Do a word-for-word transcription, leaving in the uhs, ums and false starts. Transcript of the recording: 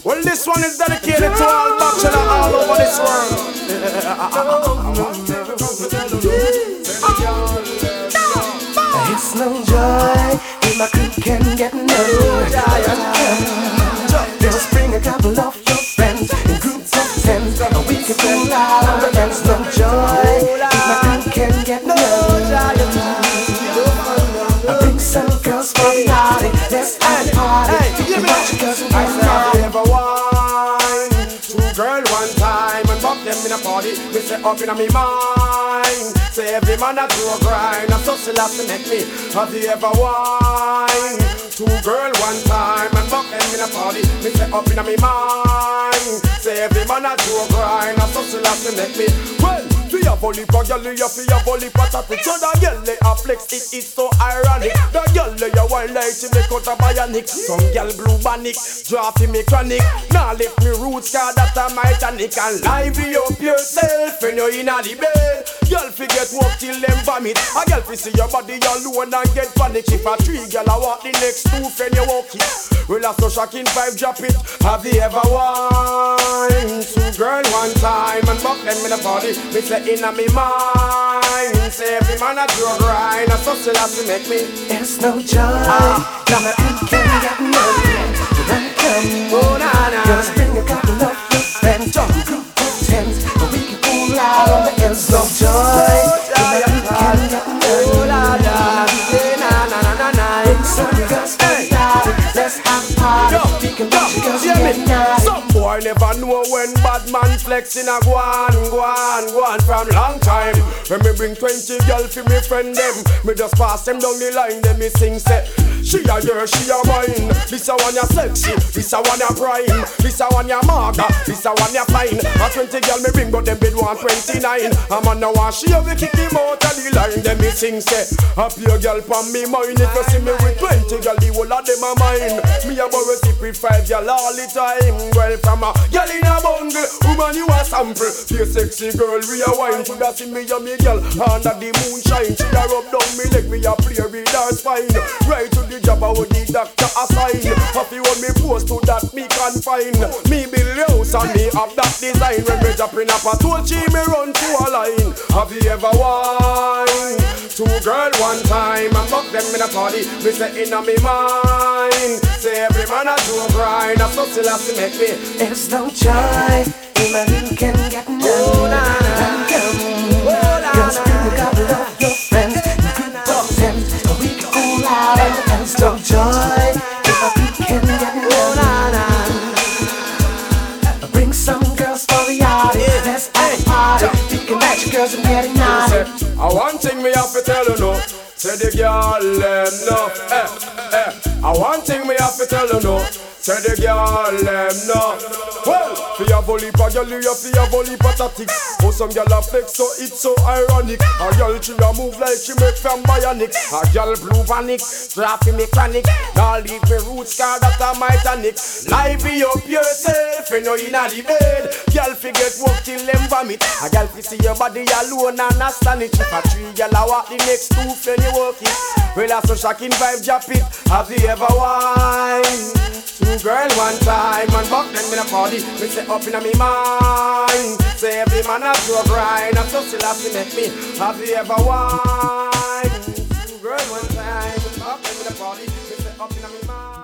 Well, this one is dedicated to all bachelors all over this world. It's no joy if my crew can get no Just bring a couple of your friends in groups of ten, and we can pull out the ends. No joy if my crew can get no Bring some girls for the party, let's have a party. You watch your girls and I said, have you ever wine? Two girl one time and buck them in a party. We say up in a me mind. Say every man a do a grind. And so she last to make me. Have you ever wine? Two girl one time and buck them in a party. We say up in a me mind. Say every man a do a grind. And so she last to make me. Well, for your volley for girl, you for your volley for topic. So the girl lay a flex, it is so ironic. The girl lay a wild light, she make out a bionic. Some girl blue bannick, draw for me chronic. Now lift me roots, cause that's a my tonic. And lively up yourself when you're in the bed. Girl forget walk till them vomit. A girl fi see your body alone and get panic. If a three girl a walk the next two when you walk it. Well that's so shocking five drop it. Have you ever wine? Two girl one time and buck them in the party. Me say inna me mind. Say every man a draw grind. And so she has to make me. It's no joy ah. Now my crew can get no Run come oh, nah, nah. Just bring a couple of your friends Jump group of tens, and we can pull out on the ends. No joy Now my crew can get no Bring some girls for the party, let's have a party. We can watch your girls and get naughty. Some boy never know when bad man flexing a go on, go on, go on from long time. When me bring twenty girl for me friend them, me just pass them down the line, them me sing say she a yours, she a mine. This a one ya sexy, this a one ya prime. This a one ya maga, this a one ya fine. A twenty girl me bring but them bid one twenty-nine. A man now want she have kick him out of the line, them me sing say happy a girl from me mind. If you see me with twenty girl, the whole of them a mine. Me a borrow sip with five girl all the time. Well from a girl in a bungle, woman you a sample. Be a sexy girl, we a wine. Coulda see me a me girl under the moonshine. She a rub down me leg, me a play with her spine. Right to the job with the doctor assign. Happy when me post to that me confine. Me build the house and me have that design. When me dropping up a tool, she me run to a line. Have you ever wine? Two girl one time and buck them in a party. Me say inna me mind. Say every man a do a grind. A so she has to make me. It's no joy if my crew can get no oh, nah, nah. Oh, nah, just bring a couple of your friends in group of tens, and we can pull out on the ends. No joy if my crew can get no oh, nah, nah. Bring some girls for the party, yeah. Let's have a party. You can match your girls and get it naughty. I one thing me have to tell you no. Say the girl them no. Eh, eh. I one thing me have to tell you no. Say the girl them no. Well, for your volley for girl, you for your volley for tactics. Oh, some girl a flex so it's so ironic. A girl she a move like she make from bionic. A girl blue panic, draft me chronic. Now leave me roots car that a my tonic. Lively up yourself when you're inna the bed. Girl forget walk till them vomit. A girl fi see your body alone and astonish. If a three girl a walk the next two when you walk it. Well that's so shocking vibe drop it. Have you ever wine? Two girl one time and buck them in a party. Me say up in a me mind. Say every man a do a grind. And so she has to make me. Have you ever wine? Two girl one time and buck them in a party. Me say up in a me mind.